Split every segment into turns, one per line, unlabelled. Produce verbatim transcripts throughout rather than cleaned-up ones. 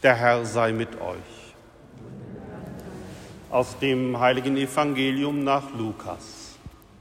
Der Herr sei mit euch. Aus dem heiligen Evangelium nach Lukas.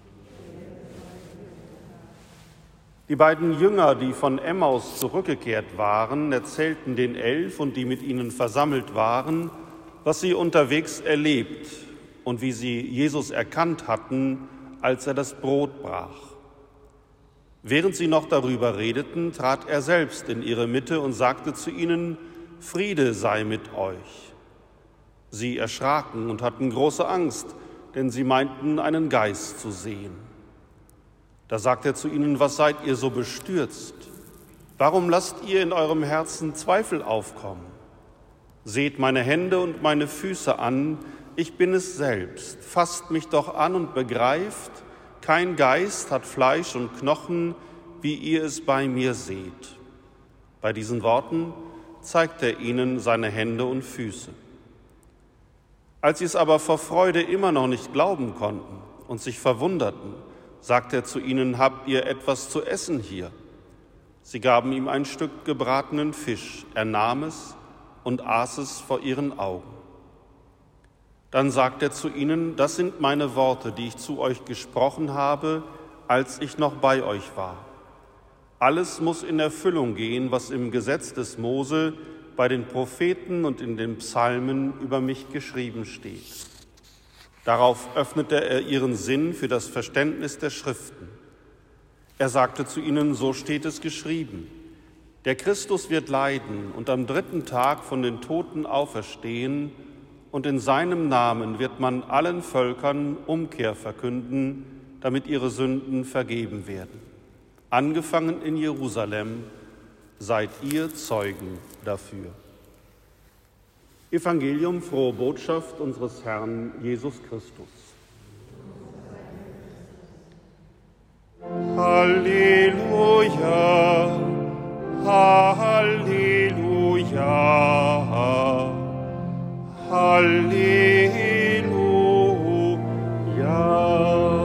Die beiden Jünger, die von Emmaus zurückgekehrt waren, erzählten den Elf und die mit ihnen versammelt waren, was sie unterwegs erlebt und wie sie Jesus erkannt hatten, als er das Brot brach. Während sie noch darüber redeten, trat er selbst in ihre Mitte und sagte zu ihnen: Friede sei mit euch. Sie erschraken und hatten große Angst, denn sie meinten, einen Geist zu sehen. Da sagt er zu ihnen: Was seid ihr so bestürzt? Warum lasst ihr in eurem Herzen Zweifel aufkommen? Seht meine Hände und meine Füße an, ich bin es selbst. Fasst mich doch an und begreift, kein Geist hat Fleisch und Knochen, wie ihr es bei mir seht. Bei diesen Worten zeigt er ihnen seine Hände und Füße. Als sie es aber vor Freude immer noch nicht glauben konnten und sich verwunderten, sagt er zu ihnen: Habt ihr etwas zu essen hier? Sie gaben ihm ein Stück gebratenen Fisch. Er nahm es und aß es vor ihren Augen. Dann sagt er zu ihnen: Das sind meine Worte, die ich zu euch gesprochen habe, als ich noch bei euch war. Alles muss in Erfüllung gehen, was im Gesetz des Mose, bei den Propheten und in den Psalmen über mich geschrieben steht. Darauf öffnete er ihren Sinn für das Verständnis der Schriften. Er sagte zu ihnen: So steht es geschrieben: Der Christus wird leiden und am dritten Tag von den Toten auferstehen, und in seinem Namen wird man allen Völkern Umkehr verkünden, damit ihre Sünden vergeben werden. Angefangen in Jerusalem, seid ihr Zeugen dafür. Evangelium, frohe Botschaft unseres Herrn Jesus Christus. Halleluja, Halleluja, Halleluja.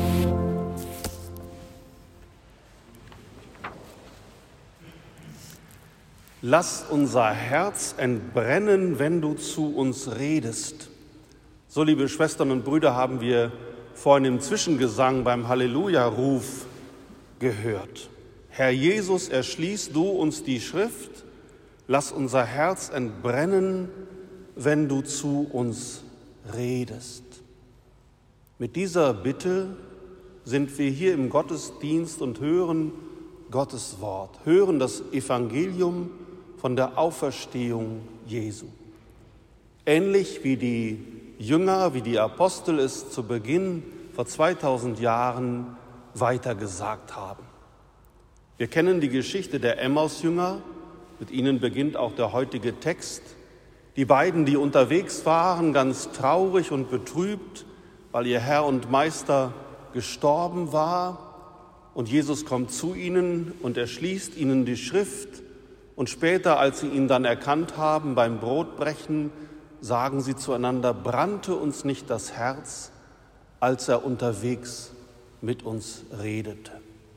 Lass unser Herz entbrennen, wenn du zu uns redest. So, liebe Schwestern und Brüder, haben wir vorhin im Zwischengesang beim Halleluja-Ruf gehört. Herr Jesus, erschließ du uns die Schrift, lass unser Herz entbrennen, wenn du zu uns redest. Mit dieser Bitte sind wir hier im Gottesdienst und hören Gottes Wort, hören das Evangelium von der Auferstehung Jesu. Ähnlich wie die Jünger, wie die Apostel es zu Beginn vor zweitausend Jahren weitergesagt haben. Wir kennen die Geschichte der Emmaus-Jünger, mit ihnen beginnt auch der heutige Text. Die beiden, die unterwegs waren, ganz traurig und betrübt, weil ihr Herr und Meister gestorben war. Und Jesus kommt zu ihnen und erschließt ihnen die Schrift. Und später, als sie ihn dann erkannt haben beim Brotbrechen, sagen sie zueinander: Brannte uns nicht das Herz, als er unterwegs mit uns redete?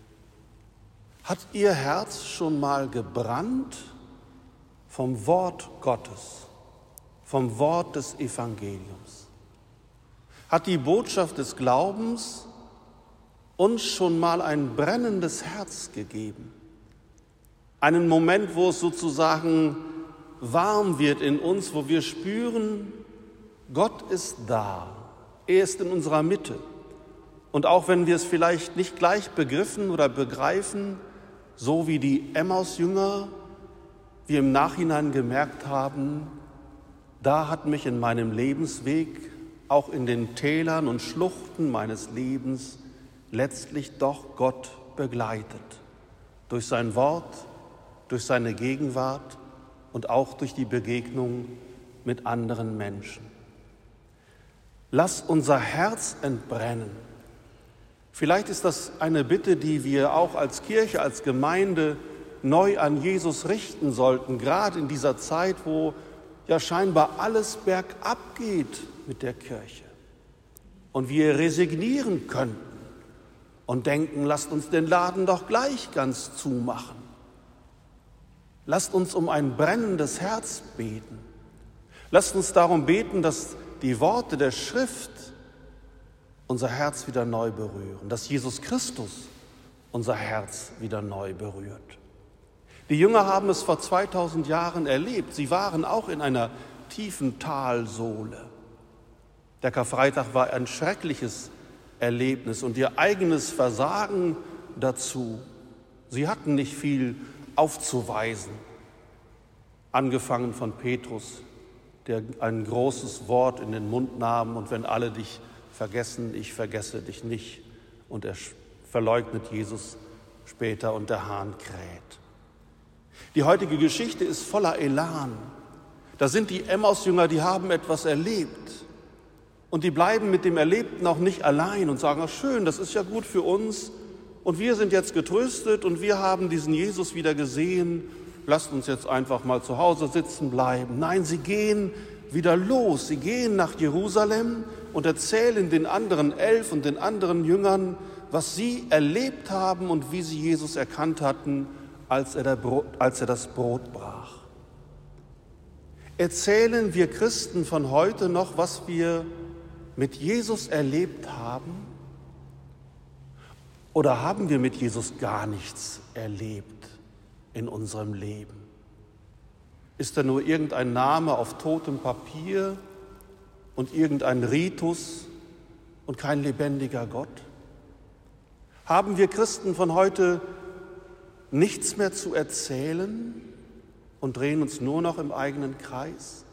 Hat Ihr Herz schon mal gebrannt vom Wort Gottes, vom Wort des Evangeliums? Hat die Botschaft des Glaubens uns schon mal ein brennendes Herz gegeben? Einen Moment, wo es sozusagen warm wird in uns, wo wir spüren, Gott ist da, er ist in unserer Mitte. Und auch wenn wir es vielleicht nicht gleich begriffen oder begreifen, so wie die Emmaus-Jünger, wir im Nachhinein gemerkt haben, da hat mich in meinem Lebensweg, auch in den Tälern und Schluchten meines Lebens, letztlich doch Gott begleitet. Durch sein Wort, durch seine Gegenwart und auch durch die Begegnung mit anderen Menschen. Lass unser Herz entbrennen. Vielleicht ist das eine Bitte, die wir auch als Kirche, als Gemeinde neu an Jesus richten sollten, gerade in dieser Zeit, wo ja scheinbar alles bergab geht mit der Kirche und wir resignieren könnten und denken, lasst uns den Laden doch gleich ganz zumachen. Lasst uns um ein brennendes Herz beten. Lasst uns darum beten, dass die Worte der Schrift unser Herz wieder neu berühren, dass Jesus Christus unser Herz wieder neu berührt. Die Jünger haben es vor zweitausend Jahren erlebt. Sie waren auch in einer tiefen Talsohle. Der Karfreitag war ein schreckliches Erlebnis und ihr eigenes Versagen dazu. Sie hatten nicht viel aufzuweisen, angefangen von Petrus, der ein großes Wort in den Mund nahm und wenn alle dich vergessen, ich vergesse dich nicht. Und er verleugnet Jesus später und der Hahn kräht. Die heutige Geschichte ist voller Elan. Da sind die Emmaus-Jünger, die haben etwas erlebt. Und die bleiben mit dem Erlebten auch nicht allein und sagen, ach schön, das ist ja gut für uns. Und wir sind jetzt getröstet und wir haben diesen Jesus wieder gesehen. Lasst uns jetzt einfach mal zu Hause sitzen bleiben. Nein, sie gehen wieder los. Sie gehen nach Jerusalem und erzählen den anderen elf und den anderen Jüngern, was sie erlebt haben und wie sie Jesus erkannt hatten, als er, der Brot, als er das Brot brach. Erzählen wir Christen von heute noch, was wir mit Jesus erlebt haben? Oder haben wir mit Jesus gar nichts erlebt in unserem Leben? Ist er nur irgendein Name auf totem Papier und irgendein Ritus und kein lebendiger Gott? Haben wir Christen von heute nichts mehr zu erzählen und drehen uns nur noch im eigenen Kreis?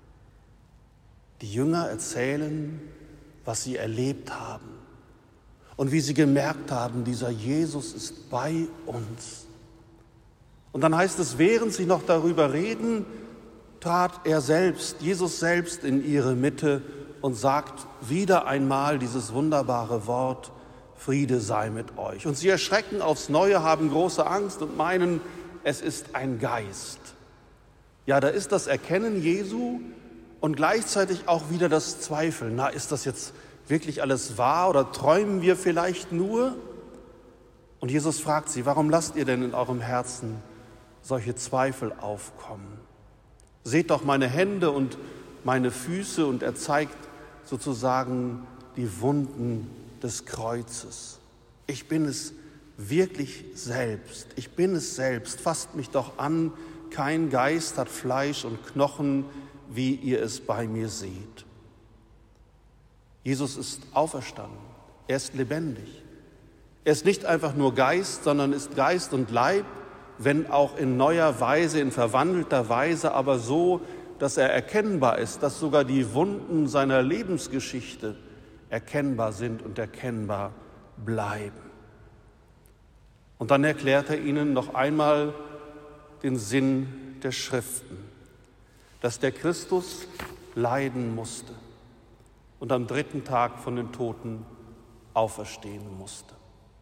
Die Jünger erzählen, was sie erlebt haben und wie sie gemerkt haben, dieser Jesus ist bei uns. Und dann heißt es, während sie noch darüber reden, trat er selbst, Jesus selbst in ihre Mitte und sagt wieder einmal dieses wunderbare Wort, Friede sei mit euch. Und sie erschrecken aufs Neue, haben große Angst und meinen, es ist ein Geist. Ja, da ist das Erkennen Jesu und gleichzeitig auch wieder das Zweifeln. Na, ist das jetzt wirklich alles wahr oder träumen wir vielleicht nur? Und Jesus fragt sie, warum lasst ihr denn in eurem Herzen solche Zweifel aufkommen? Seht doch meine Hände und meine Füße, und er zeigt sozusagen die Wunden des Kreuzes. Ich bin es wirklich selbst. Ich bin es selbst. Fasst mich doch an. Kein Geist hat Fleisch und Knochen, wie ihr es bei mir seht. Jesus ist auferstanden. Er ist lebendig. Er ist nicht einfach nur Geist, sondern ist Geist und Leib, wenn auch in neuer Weise, in verwandelter Weise, aber so, dass er erkennbar ist, dass sogar die Wunden seiner Lebensgeschichte erkennbar sind und erkennbar bleiben. Und dann erklärt er ihnen noch einmal den Sinn der Schriften, dass der Christus leiden musste und am dritten Tag von den Toten auferstehen musste.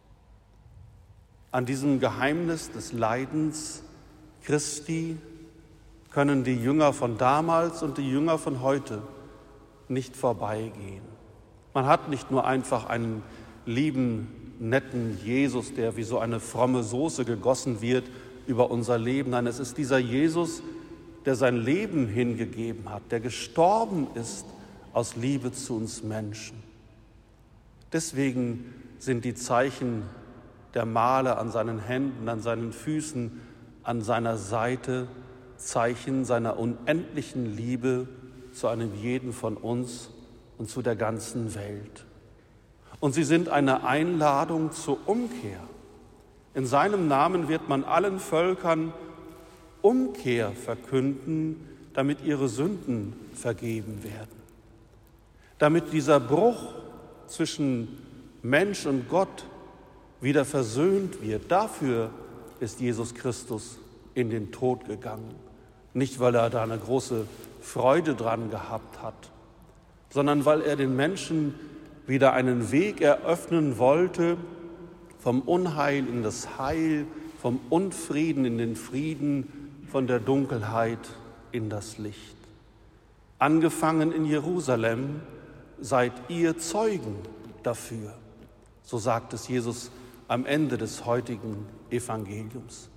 An diesem Geheimnis des Leidens Christi können die Jünger von damals und die Jünger von heute nicht vorbeigehen. Man hat nicht nur einfach einen lieben, netten Jesus, der wie so eine fromme Soße gegossen wird über unser Leben. Nein, es ist dieser Jesus, der sein Leben hingegeben hat, der gestorben ist aus Liebe zu uns Menschen. Deswegen sind die Zeichen der Male an seinen Händen, an seinen Füßen, an seiner Seite Zeichen seiner unendlichen Liebe zu einem jeden von uns und zu der ganzen Welt. Und sie sind eine Einladung zur Umkehr. In seinem Namen wird man allen Völkern Umkehr verkünden, damit ihre Sünden vergeben werden. Damit dieser Bruch zwischen Mensch und Gott wieder versöhnt wird. Dafür ist Jesus Christus in den Tod gegangen. Nicht, weil er da eine große Freude dran gehabt hat, sondern weil er den Menschen wieder einen Weg eröffnen wollte, vom Unheil in das Heil, vom Unfrieden in den Frieden, von der Dunkelheit in das Licht. Angefangen in Jerusalem, seid ihr Zeugen dafür. So sagt es Jesus am Ende des heutigen Evangeliums.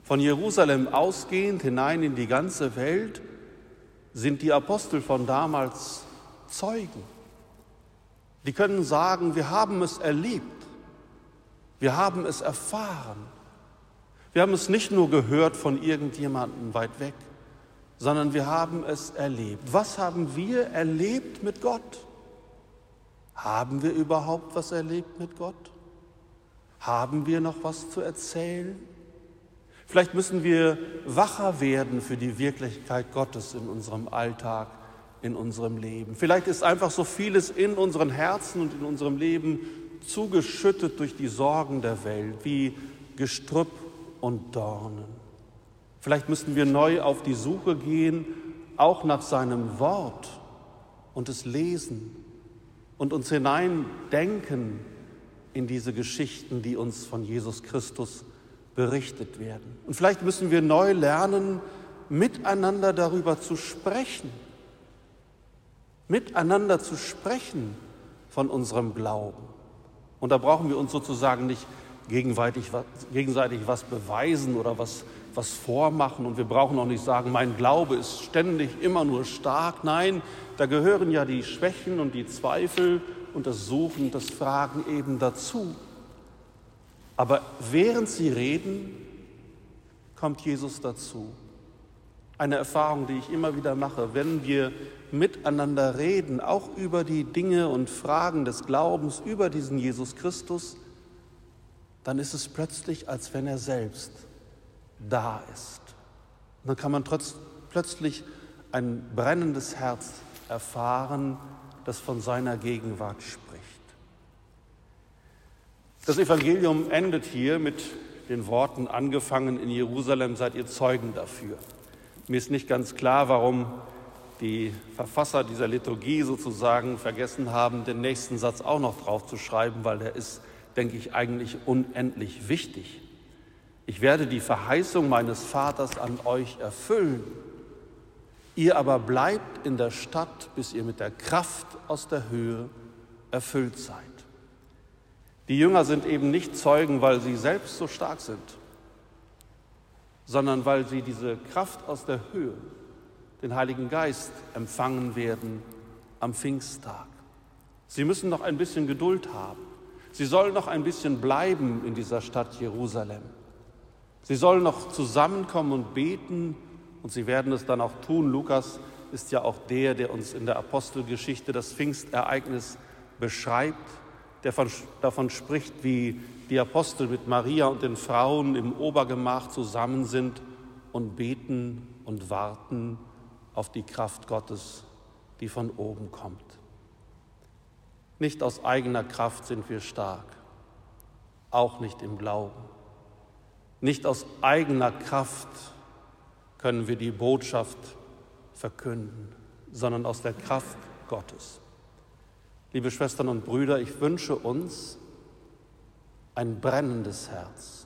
Von Jerusalem ausgehend hinein in die ganze Welt sind die Apostel von damals Zeugen. Die können sagen, wir haben es erlebt, wir haben es erfahren. Wir haben es nicht nur gehört von irgendjemandem weit weg, sondern wir haben es erlebt. Was haben wir erlebt mit Gott? Haben wir überhaupt was erlebt mit Gott? Haben wir noch was zu erzählen? Vielleicht müssen wir wacher werden für die Wirklichkeit Gottes in unserem Alltag, in unserem Leben. Vielleicht ist einfach so vieles in unseren Herzen und in unserem Leben zugeschüttet durch die Sorgen der Welt, wie Gestrüpp und Dornen. Vielleicht müssen wir neu auf die Suche gehen, auch nach seinem Wort und es lesen und uns hineindenken in diese Geschichten, die uns von Jesus Christus berichtet werden. Und vielleicht müssen wir neu lernen, miteinander darüber zu sprechen, miteinander zu sprechen von unserem Glauben. Und da brauchen wir uns sozusagen nicht gegenseitig was, gegenseitig was beweisen oder was, was vormachen. Und wir brauchen auch nicht sagen, mein Glaube ist ständig immer nur stark. Nein, da gehören ja die Schwächen und die Zweifel und das Suchen, das Fragen eben dazu. Aber während sie reden, kommt Jesus dazu. Eine Erfahrung, die ich immer wieder mache, wenn wir miteinander reden, auch über die Dinge und Fragen des Glaubens, über diesen Jesus Christus, dann ist es plötzlich, als wenn er selbst da ist. Und dann kann man trotz, plötzlich ein brennendes Herz erfahren, das von seiner Gegenwart spricht. Das Evangelium endet hier mit den Worten: Angefangen in Jerusalem seid ihr Zeugen dafür. Mir ist nicht ganz klar, warum die Verfasser dieser Liturgie sozusagen vergessen haben, den nächsten Satz auch noch drauf zu schreiben, weil der ist, denke ich, eigentlich unendlich wichtig. Ich werde die Verheißung meines Vaters an euch erfüllen. Ihr aber bleibt in der Stadt, bis ihr mit der Kraft aus der Höhe erfüllt seid. Die Jünger sind eben nicht Zeugen, weil sie selbst so stark sind, sondern weil sie diese Kraft aus der Höhe, den Heiligen Geist, empfangen werden am Pfingsttag. Sie müssen noch ein bisschen Geduld haben. Sie sollen noch ein bisschen bleiben in dieser Stadt Jerusalem. Sie sollen noch zusammenkommen und beten, und sie werden es dann auch tun. Lukas ist ja auch der, der uns in der Apostelgeschichte das Pfingstereignis beschreibt, der von, davon spricht, wie die Apostel mit Maria und den Frauen im Obergemach zusammen sind und beten und warten auf die Kraft Gottes, die von oben kommt. Nicht aus eigener Kraft sind wir stark, auch nicht im Glauben. Nicht aus eigener Kraft können wir die Botschaft verkünden, sondern aus der Kraft Gottes. Liebe Schwestern und Brüder, ich wünsche uns ein brennendes Herz.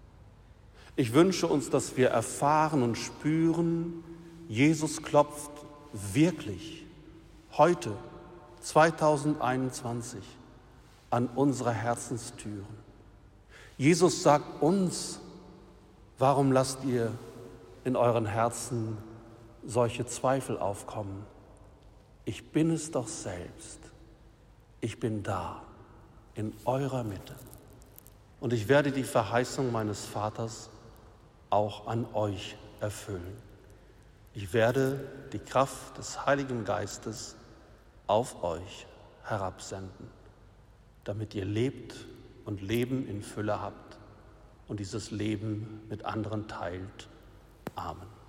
Ich wünsche uns, dass wir erfahren und spüren, Jesus klopft wirklich heute, zweitausendeinundzwanzig, an unsere Herzenstüren. Jesus sagt uns: Warum lasst ihr in euren Herzen solche Zweifel aufkommen? Ich bin es doch selbst. Ich bin da, in eurer Mitte. Und ich werde die Verheißung meines Vaters auch an euch erfüllen. Ich werde die Kraft des Heiligen Geistes auf euch herabsenden, damit ihr lebt und Leben in Fülle habt und dieses Leben mit anderen teilt. Amen.